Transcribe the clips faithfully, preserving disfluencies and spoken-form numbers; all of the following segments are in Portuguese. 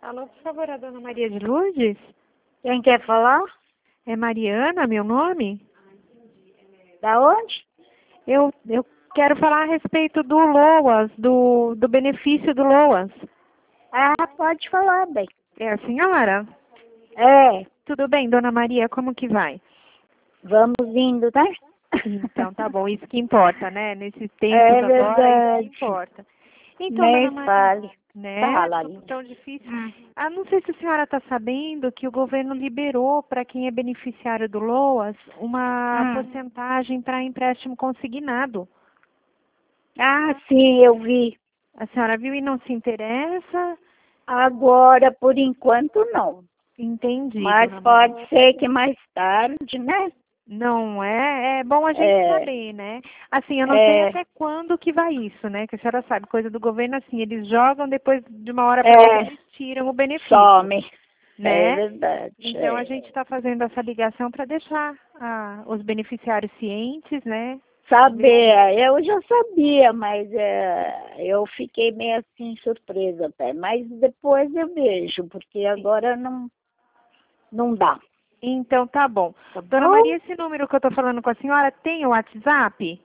Alô, por favor, a dona Maria de Lourdes? Quem quer falar? É Mariana, meu nome? Da onde? Eu, eu quero falar a respeito do LOAS, do, do benefício do LOAS. Ah, pode falar, bem. É a senhora? É, Tudo bem, dona Maria, como que vai? vamos indo, né? Então, tá bom, isso que importa, né? Nesses tempos É agora, isso verdade. que importa. Então, Nem dona Maria, fale. né? Fala Tudo ali. tão difícil. Hum. Ah, não sei se a senhora está sabendo que o governo liberou para quem é beneficiário do LOAS uma Hum. porcentagem para empréstimo consignado. Ah, sim, eu vi. A senhora viu e não se interessa? Agora, por enquanto, não. Entendi, Mas dona Maria. pode ser que mais tarde, né? Não é? É bom a gente É, saber, né? Assim, eu não sei é, até quando que vai isso, né? Que a senhora sabe, coisa do governo assim, eles jogam, depois de uma hora para outra é, eles tiram o benefício, some. É né? verdade. Então a É. gente está fazendo essa ligação para deixar ah, os beneficiários cientes, né? Saber, eu já sabia, mas é, eu fiquei meio assim surpresa até. Mas depois eu vejo, porque agora não, não dá. Então tá bom. Tá Dona bom? Maria, esse número que eu estou falando com a senhora tem o WhatsApp?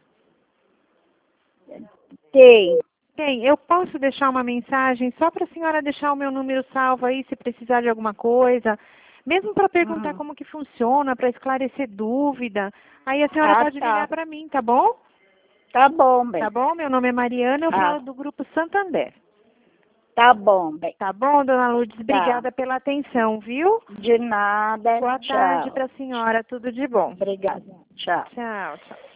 Tem. Tem. Eu posso deixar uma mensagem só para a senhora deixar o meu número salvo aí se precisar de alguma coisa, mesmo para perguntar Hum. como que funciona, para esclarecer dúvida. Aí a senhora Ah, pode ligar tá. para mim, tá bom? Tá bom, bem. Tá bom? Meu nome é Mariana, eu Ah, falo do Grupo Santander. tá bom, bem. Tá bom, dona Lourdes? Tá. Obrigada pela atenção, viu? De nada. Boa tarde para Tchau. a senhora, tudo de bom. Obrigada. Tchau. Tchau, tchau.